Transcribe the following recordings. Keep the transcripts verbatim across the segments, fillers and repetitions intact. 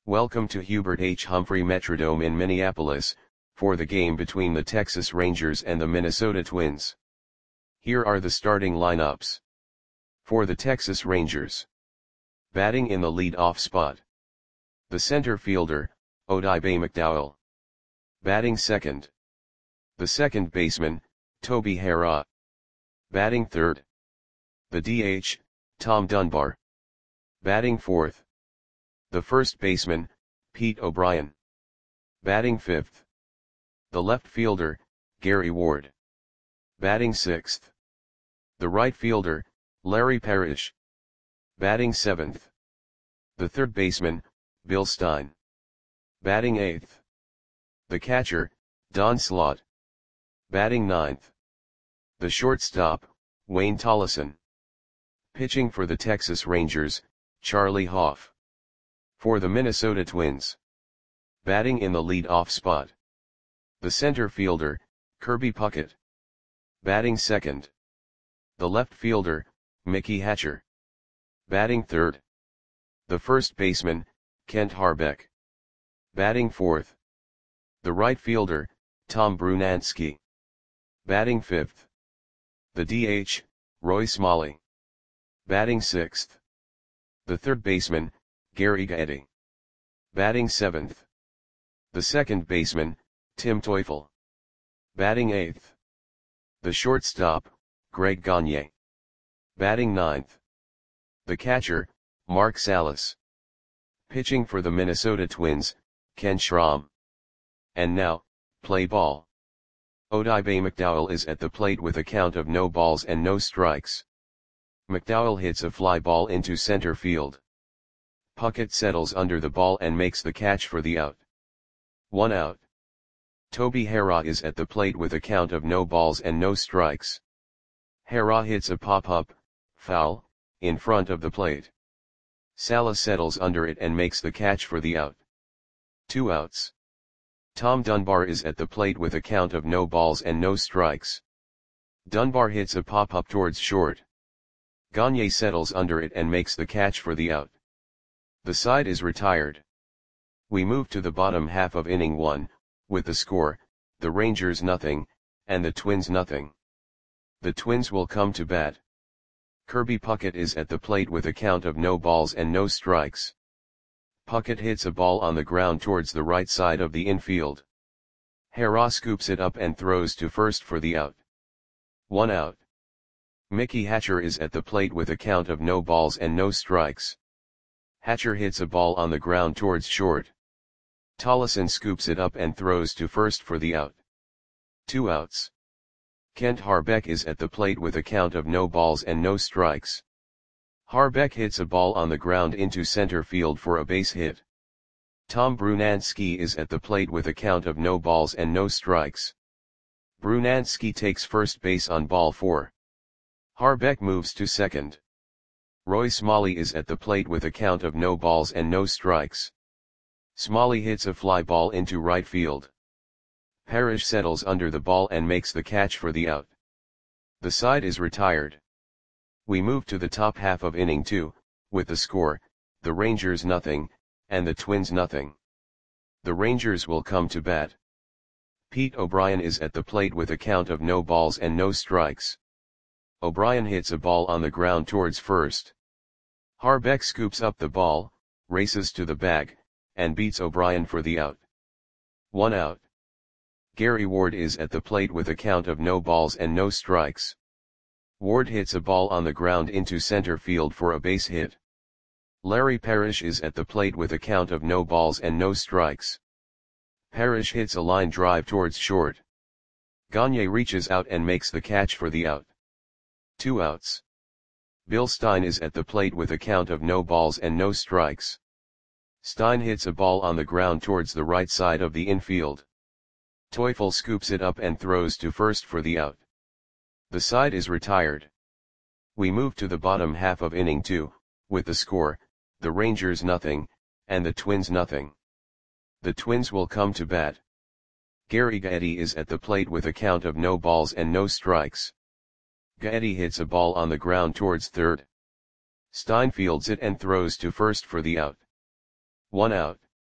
Welcome to Hubert H. Humphrey Metrodome in Minneapolis, for the game between the Texas Rangers and the Minnesota Twins. Here are the starting lineups. For the Texas Rangers. Batting in the lead-off spot. The center fielder, Odibe McDowell. Batting second. The second baseman, Toby Harrah. Batting third. The D H, Tom Dunbar. Batting fourth. The first baseman, Pete O'Brien. Batting fifth. The left fielder, Gary Ward. Batting sixth. The right fielder, Larry Parrish. Batting seventh. The third baseman, Bill Stein. Batting eighth. The catcher, Don Slaught. Batting ninth. The shortstop, Wayne Tollison. Pitching for the Texas Rangers, Charlie Hoff. For the Minnesota Twins. Batting in the lead-off spot. The center fielder, Kirby Puckett. Batting second. The left fielder, Mickey Hatcher. Batting third. The first baseman, Kent Harbeck. Batting fourth. The right fielder, Tom Brunansky. Batting fifth. The D H, Roy Smalley. Batting sixth. The third baseman, Gary Gaetti. Batting seventh. The second baseman, Tim Teufel. Batting eighth. The shortstop, Greg Gagne. Batting ninth. The catcher, Mark Salas. Pitching for the Minnesota Twins, Ken Schramm. And now, play ball. Odibe McDowell is at the plate with a count of no balls and no strikes. McDowell hits a fly ball into center field. Puckett settles under the ball and makes the catch for the out. One out. Toby Harrah is at the plate with a count of no balls and no strikes. Harrah hits a pop-up, foul, in front of the plate. Salas settles under it and makes the catch for the out. Two outs. Tom Dunbar is at the plate with a count of no balls and no strikes. Dunbar hits a pop-up towards short. Gagne settles under it and makes the catch for the out. The side is retired. We move to the bottom half of inning one, with the score, the Rangers nothing, and the Twins nothing. The Twins will come to bat. Kirby Puckett is at the plate with a count of no balls and no strikes. Puckett hits a ball on the ground towards the right side of the infield. Harrah scoops it up and throws to first for the out. One out. Mickey Hatcher is at the plate with a count of no balls and no strikes. Hatcher hits a ball on the ground towards short. Tollison scoops it up and throws to first for the out. Two outs. Kent Harbeck is at the plate with a count of no balls and no strikes. Harbeck hits a ball on the ground into center field for a base hit. Tom Brunansky is at the plate with a count of no balls and no strikes. Brunansky takes first base on ball four. Harbeck moves to second. Roy Smalley is at the plate with a count of no balls and no strikes. Smalley hits a fly ball into right field. Parrish settles under the ball and makes the catch for the out. The side is retired. We move to the top half of inning two, with the score, the Rangers nothing, and the Twins nothing. The Rangers will come to bat. Pete O'Brien is at the plate with a count of no balls and no strikes. O'Brien hits a ball on the ground towards first. Harbeck scoops up the ball, races to the bag, and beats O'Brien for the out. One out. Gary Ward is at the plate with a count of no balls and no strikes. Ward hits a ball on the ground into center field for a base hit. Larry Parrish is at the plate with a count of no balls and no strikes. Parrish hits a line drive towards short. Gagne reaches out and makes the catch for the out. Two outs. Bill Stein is at the plate with a count of no balls and no strikes. Stein hits a ball on the ground towards the right side of the infield. Teufel scoops it up and throws to first for the out. The side is retired. We move to the bottom half of inning two, with the score, the Rangers nothing, and the Twins nothing. The Twins will come to bat. Gary Gaetti is at the plate with a count of no balls and no strikes. Gaetti hits a ball on the ground towards third. Stein fields it and throws to first for the out. One out.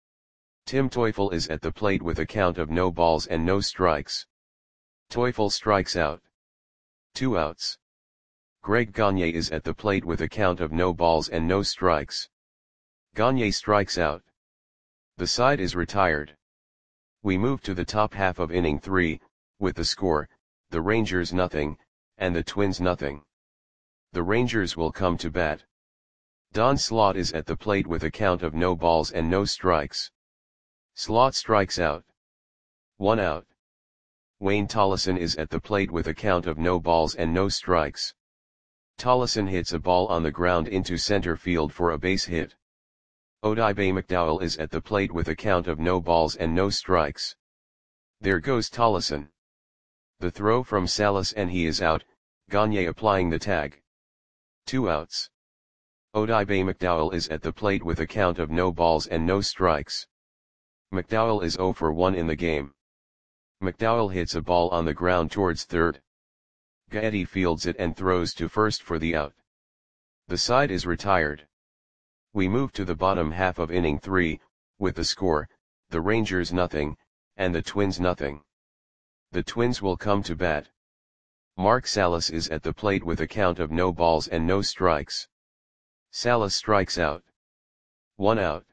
Tim Teufel is at the plate with a count of no balls and no strikes. Teufel strikes out. Two outs. Greg Gagne is at the plate with a count of no balls and no strikes. Gagne strikes out. The side is retired. We move to the top half of inning three, with the score, the Rangers nothing, and the Twins nothing. The Rangers will come to bat. Don Slaught is at the plate with a count of no balls and no strikes. Slaught strikes out. One out. Wayne Tollison is at the plate with a count of no balls and no strikes. Tollison hits a ball on the ground into center field for a base hit. Odibe McDowell is at the plate with a count of no balls and no strikes. There goes Tollison. The throw from Salas and he is out, Gagne applying the tag. Two outs. Odibe McDowell is at the plate with a count of no balls and no strikes. McDowell is oh for one in the game. McDowell hits a ball on the ground towards third. Gaetti fields it and throws to first for the out. The side is retired. We move to the bottom half of inning three, with the score, the Rangers nothing, and the Twins nothing. The Twins will come to bat. Mark Salas is at the plate with a count of no balls and no strikes. Salas strikes out. One out.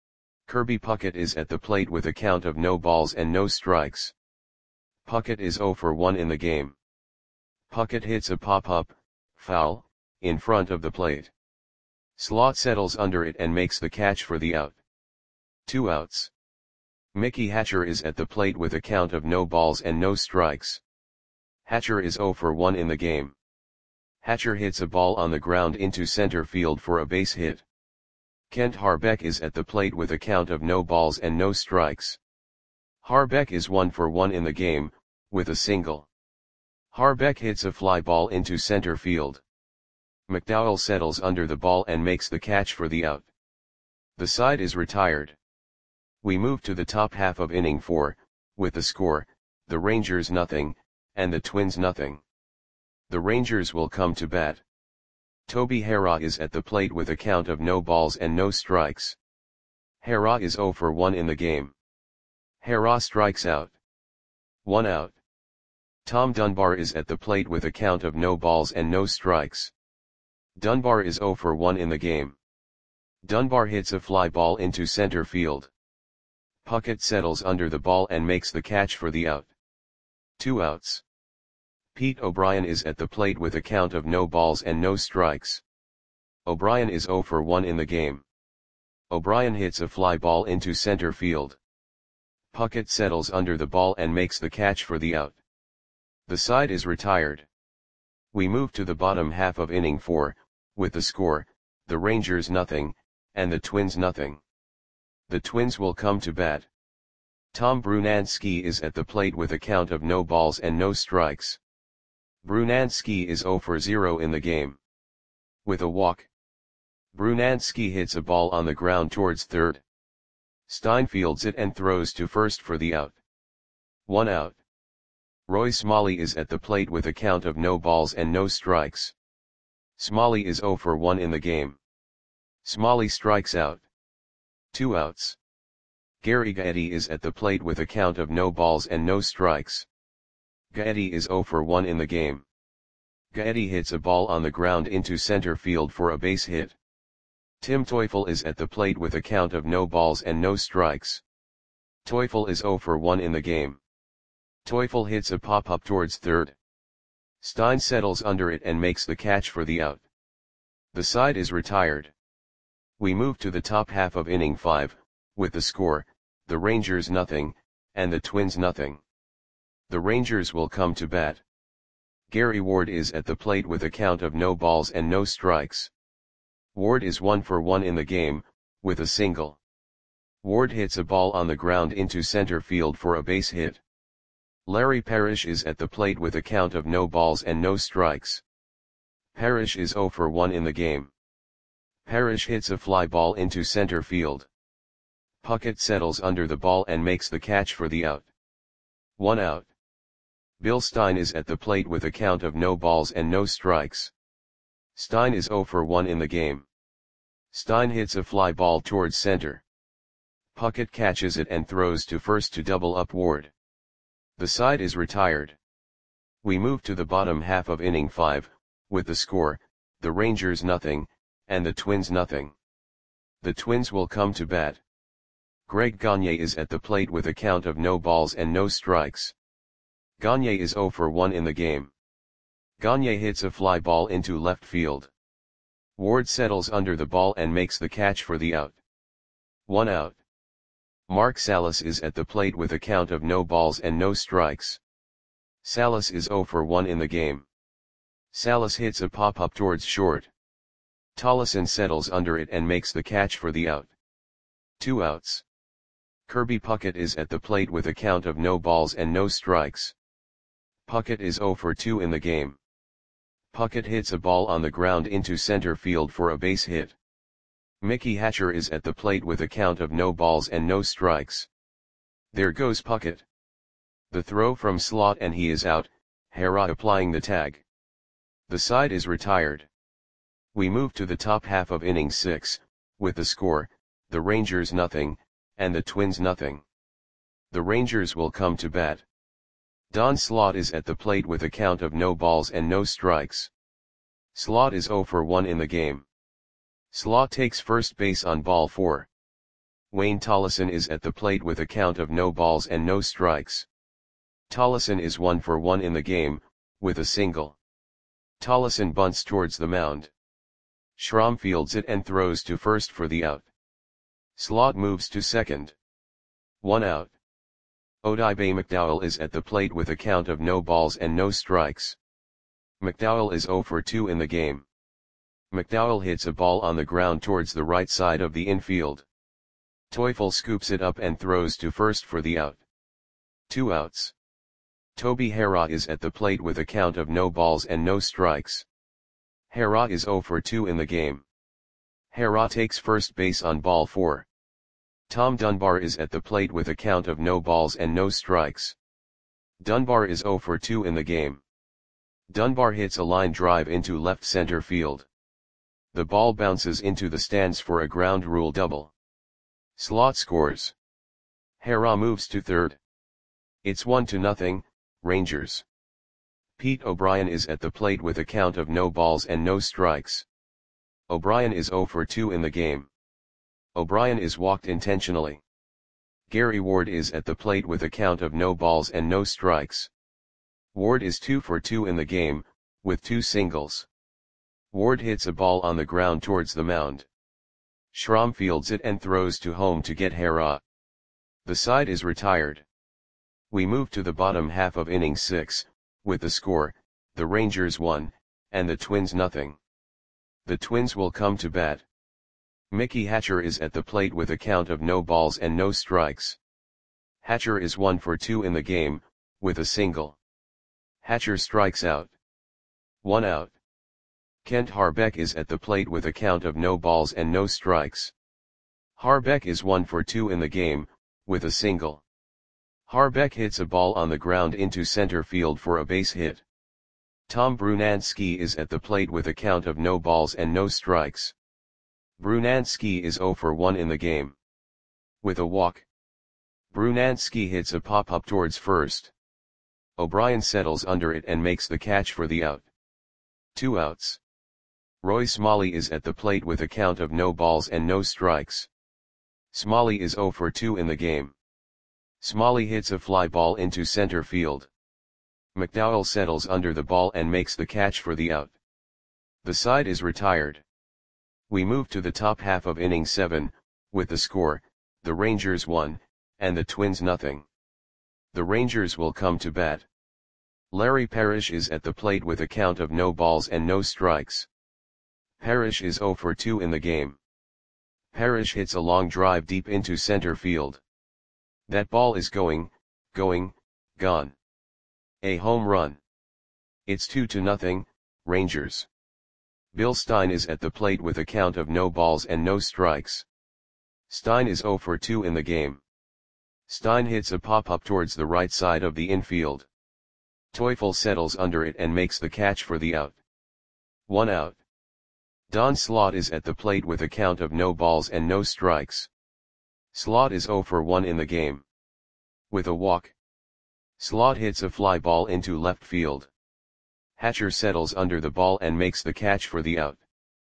Kirby Puckett is at the plate with a count of no balls and no strikes. Puckett is oh for one in the game. Puckett hits a pop-up, foul, in front of the plate. Slaught settles under it and makes the catch for the out. Two outs. Mickey Hatcher is at the plate with a count of no balls and no strikes. Hatcher is oh for one in the game. Hatcher hits a ball on the ground into center field for a base hit. Kent Harbeck is at the plate with a count of no balls and no strikes. Harbeck is one for one in the game, with a single. Harbeck hits a fly ball into center field. McDowell settles under the ball and makes the catch for the out. The side is retired. We move to the top half of inning four, with the score, the Rangers nothing, and the Twins nothing. The Rangers will come to bat. Toby Harrah is at the plate with a count of no balls and no strikes. Harrah is oh for one in the game. Harrah strikes out. One out. Tom Dunbar is at the plate with a count of no balls and no strikes. Dunbar is oh for one in the game. Dunbar hits a fly ball into center field. Puckett settles under the ball and makes the catch for the out. Two outs. Pete O'Brien is at the plate with a count of no balls and no strikes. O'Brien is oh for one in the game. O'Brien hits a fly ball into center field. Puckett settles under the ball and makes the catch for the out. The side is retired. We move to the bottom half of inning four, with the score, the Rangers nothing, and the Twins nothing. The Twins will come to bat. Tom Brunansky is at the plate with a count of no balls and no strikes. Brunansky is oh for zero in the game. With a walk. Brunansky hits a ball on the ground towards third. Stein fields it and throws to first for the out. One out. Roy Smalley is at the plate with a count of no balls and no strikes. Smalley is oh for one in the game. Smalley strikes out. Two outs. Gary Gaetti is at the plate with a count of no balls and no strikes. Gaetti is oh for one in the game. Gaetti hits a ball on the ground into center field for a base hit. Tim Teufel is at the plate with a count of no balls and no strikes. Teufel is oh for one in the game. Teufel hits a pop-up towards third. Stein settles under it and makes the catch for the out. The side is retired. We move to the top half of inning five, with the score, the Rangers nothing, and the Twins nothing. The Rangers will come to bat. Gary Ward is at the plate with a count of no balls and no strikes. Ward is one for one in the game, with a single. Ward hits a ball on the ground into center field for a base hit. Larry Parrish is at the plate with a count of no balls and no strikes. Parrish is oh for one in the game. Parrish hits a fly ball into center field. Puckett settles under the ball and makes the catch for the out. One out. Bill Stein is at the plate with a count of no balls and no strikes. Stein is oh for one in the game. Stein hits a fly ball towards center. Puckett catches it and throws to first to double up Ward. The side is retired. We move to the bottom half of inning five, with the score, the Rangers nothing, and the Twins nothing. The Twins will come to bat. Greg Gagne is at the plate with a count of no balls and no strikes. Gagne is oh for one in the game. Gagne hits a fly ball into left field. Ward settles under the ball and makes the catch for the out. One out. Mark Salas is at the plate with a count of no balls and no strikes. Salas is oh for one in the game. Salas hits a pop-up towards short. Tollefson settles under it and makes the catch for the out. Two outs. Kirby Puckett is at the plate with a count of no balls and no strikes. Puckett is oh for two in the game. Puckett hits a ball on the ground into center field for a base hit. Mickey Hatcher is at the plate with a count of no balls and no strikes. There goes Puckett. The throw from slot and he is out, Hera applying the tag. The side is retired. We move to the top half of inning six, with the score, the Rangers nothing, and the Twins nothing. The Rangers will come to bat. Don Slaught is at the plate with a count of no balls and no strikes. Slaught is oh for one in the game. Slaught takes first base on ball four. Wayne Tollefson is at the plate with a count of no balls and no strikes. Tollefson is one for one in the game, with a single. Tollefson bunts towards the mound. Schramm fields it and throws to first for the out. Slaught moves to second. One out. Odibe McDowell is at the plate with a count of no balls and no strikes. McDowell is oh for two in the game. McDowell hits a ball on the ground towards the right side of the infield. Teufel scoops it up and throws to first for the out. Two outs. Toby Hera is at the plate with a count of no balls and no strikes. Hera is oh for two in the game. Hera takes first base on ball four. Tom Dunbar is at the plate with a count of no balls and no strikes. Dunbar is oh for two in the game. Dunbar hits a line drive into left center field. The ball bounces into the stands for a ground rule double. Slaught scores. Hera moves to third. It's one to nothing, Rangers. Pete O'Brien is at the plate with a count of no balls and no strikes. O'Brien is oh for two in the game. O'Brien is walked intentionally. Gary Ward is at the plate with a count of no balls and no strikes. Ward is two for two in the game, with two singles. Ward hits a ball on the ground towards the mound. Schramm fields it and throws to home to get Hera. The side is retired. We move to the bottom half of inning six, with the score, the Rangers one, and the Twins nothing. The Twins will come to bat. Mickey Hatcher is at the plate with a count of no balls and no strikes. Hatcher is one for two in the game, with a single. Hatcher strikes out. One out. Kent Harbeck is at the plate with a count of no balls and no strikes. Harbeck is one for two in the game, with a single. Harbeck hits a ball on the ground into center field for a base hit. Tom Brunansky is at the plate with a count of no balls and no strikes. Brunansky is oh for one in the game. With a walk. Brunansky hits a pop-up towards first. O'Brien settles under it and makes the catch for the out. Two outs. Roy Smalley is at the plate with a count of no balls and no strikes. Smalley is oh for two in the game. Smalley hits a fly ball into center field. McDowell settles under the ball and makes the catch for the out. The side is retired. We move to the top half of inning seven, with the score, the Rangers one, and the Twins nothing. The Rangers will come to bat. Larry Parrish is at the plate with a count of no balls and no strikes. Parrish is oh for two in the game. Parrish hits a long drive deep into center field. That ball is going, going, gone. A home run. It's two to nothing, Rangers. Bill Stein is at the plate with a count of no balls and no strikes. Stein is oh for two in the game. Stein hits a pop-up towards the right side of the infield. Teufel settles under it and makes the catch for the out. One out. Don Slaught is at the plate with a count of no balls and no strikes. Slot is zero for one in the game. With a walk, Slot hits a fly ball into left field. Hatcher settles under the ball and makes the catch for the out.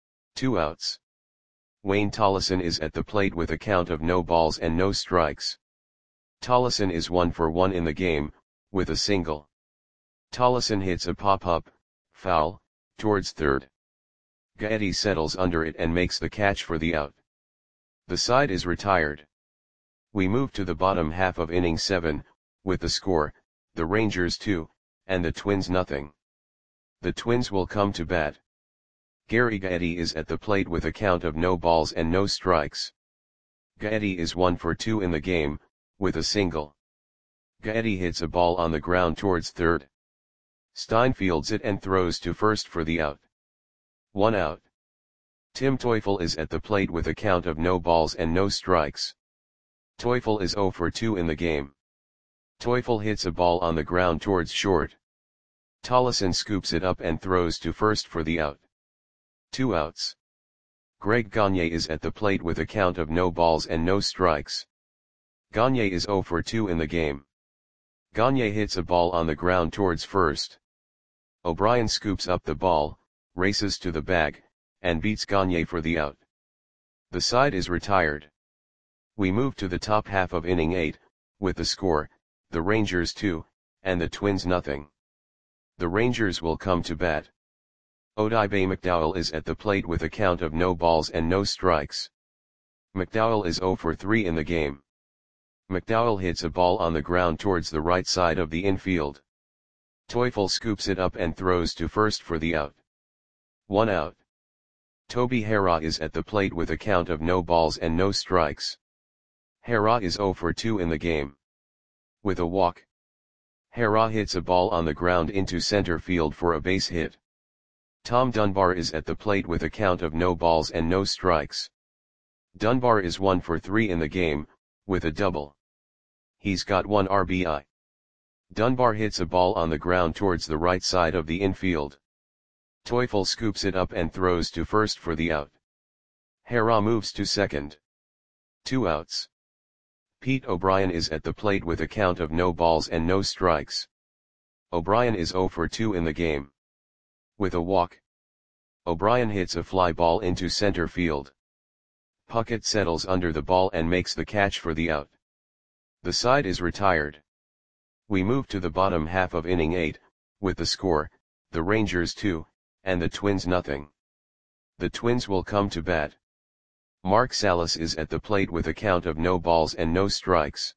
Two outs. Wayne Tollison is at the plate with a count of no balls and no strikes. Tollison is one for one in the game, with a single. Tollison hits a pop-up, foul, towards third. Gaetti settles under it and makes the catch for the out. The side is retired. We move to the bottom half of inning seven, with the score, the Rangers two, and the Twins nothing. The Twins will come to bat. Gary Gaetti is at the plate with a count of no balls and no strikes. Gaetti is one for two in the game, with a single. Gaetti hits a ball on the ground towards third. Stein fields it and throws to first for the out. One out. Tim Teufel is at the plate with a count of no balls and no strikes. Teufel is zero for two in the game. Teufel hits a ball on the ground towards short. Tollison scoops it up and throws to first for the out. Two outs. Greg Gagne is at the plate with a count of no balls and no strikes. Gagne is zero for two in the game. Gagne hits a ball on the ground towards first. O'Brien scoops up the ball, races to the bag, and beats Gagne for the out. The side is retired. We move to the top half of inning eight, with the score, the Rangers two, and the Twins nothing. The Rangers will come to bat. Odibe McDowell is at the plate with a count of no balls and no strikes. McDowell is zero for three in the game. McDowell hits a ball on the ground towards the right side of the infield. Teufel scoops it up and throws to first for the out. One out. Toby Harrah is at the plate with a count of no balls and no strikes. Harrah is zero for two in the game. With a walk, Harrah hits a ball on the ground into center field for a base hit. Tom Dunbar is at the plate with a count of no balls and no strikes. Dunbar is one for three in the game, with a double. He's got one R B I. Dunbar hits a ball on the ground towards the right side of the infield. Teufel scoops it up and throws to first for the out. Harrah moves to second. Two outs. Pete O'Brien is at the plate with a count of no balls and no strikes. O'Brien is zero for two in the game. With a walk, O'Brien hits a fly ball into center field. Puckett settles under the ball and makes the catch for the out. The side is retired. We move to the bottom half of inning eight, with the score, the Rangers two, and the Twins nothing. The Twins will come to bat. Mark Salas is at the plate with a count of no balls and no strikes.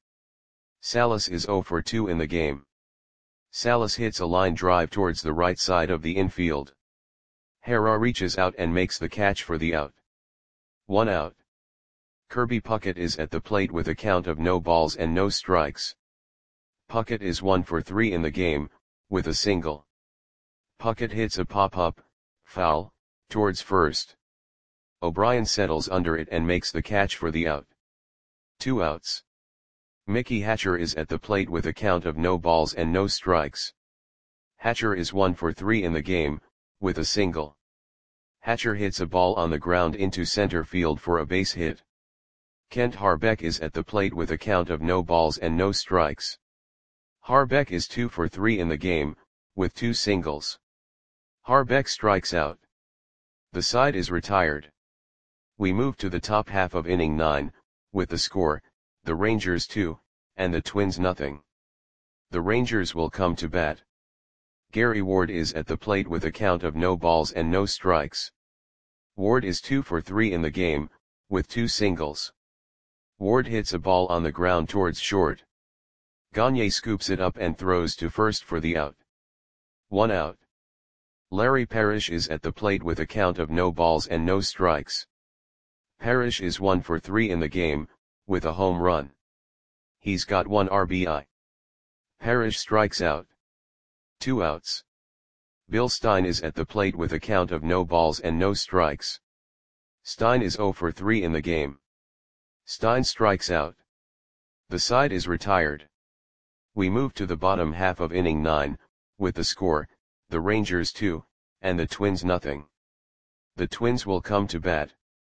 Salas is zero for two in the game. Salas hits a line drive towards the right side of the infield. Harrah reaches out and makes the catch for the out. One out. Kirby Puckett is at the plate with a count of no balls and no strikes. Puckett is one for three in the game, with a single. Puckett hits a pop-up, foul, towards first. O'Brien settles under it and makes the catch for the out. Two outs. Mickey Hatcher is at the plate with a count of no balls and no strikes. Hatcher is one for three in the game, with a single. Hatcher hits a ball on the ground into center field for a base hit. Kent Harbeck is at the plate with a count of no balls and no strikes. Harbeck is two for three in the game, with two singles. Harbeck strikes out. The side is retired. We move to the top half of inning nine, with the score, the Rangers two, and the Twins nothing. The Rangers will come to bat. Gary Ward is at the plate with a count of no balls and no strikes. Ward is two for three in the game, with two singles. Ward hits a ball on the ground towards short. Gagne scoops it up and throws to first for the out. One out. Larry Parrish is at the plate with a count of no balls and no strikes. Parrish is one for three in the game, with a home run. He's got one R B I. Parrish strikes out. Two outs. Bill Stein is at the plate with a count of no balls and no strikes. Stein is zero for three in the game. Stein strikes out. The side is retired. We move to the bottom half of inning nine, with the score, the Rangers two, and the Twins nothing. The Twins will come to bat.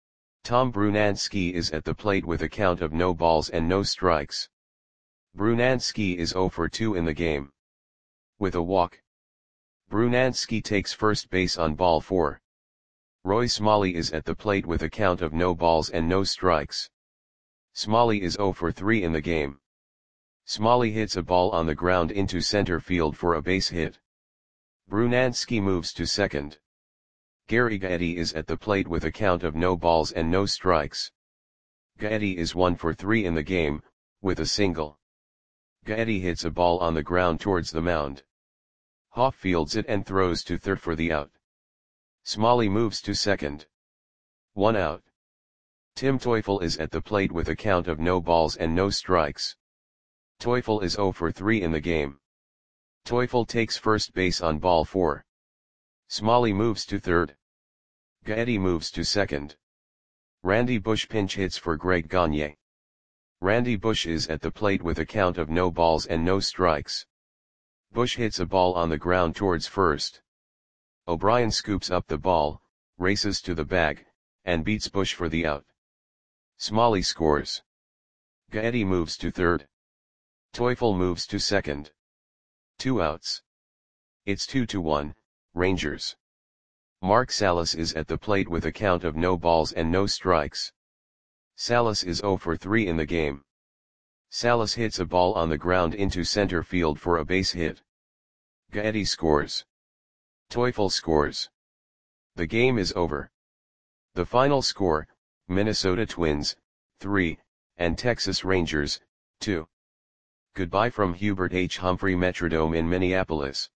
Tom Brunansky is at the plate with a count of no balls and no strikes. Brunansky is zero for two in the game. With a walk. Brunansky takes first base on ball four. Roy Smalley is at the plate with a count of no balls and no strikes. Smalley is zero for three in the game. Smalley hits a ball on the ground into center field for a base hit. Brunansky moves to second. Gary Gaetti is at the plate with a count of no balls and no strikes. Gaetti is one for three in the game, with a single. Gaetti hits a ball on the ground towards the mound. Hoff fields it and throws to third for the out. Smalley moves to second. One out. Tim Teufel is at the plate with a count of no balls and no strikes. Teufel is zero for three in the game. Teufel takes first base on ball four. Smalley moves to third. Gaetti moves to second. Randy Bush pinch hits for Greg Gagne. Randy Bush is at the plate with a count of no balls and no strikes. Bush hits a ball on the ground towards first. O'Brien scoops up the ball, races to the bag, and beats Bush for the out. Smalley scores. Gaetti moves to third. Teufel moves to second. Two outs. It's two to one, Rangers. Mark Salas is at the plate with a count of no balls and no strikes. Salas is zero for three in the game. Salas hits a ball on the ground into center field for a base hit. Gaetti scores. Teufel scores. The game is over. The final score, Minnesota Twins, three, and Texas Rangers, two. Goodbye from Hubert H. Humphrey Metrodome in Minneapolis.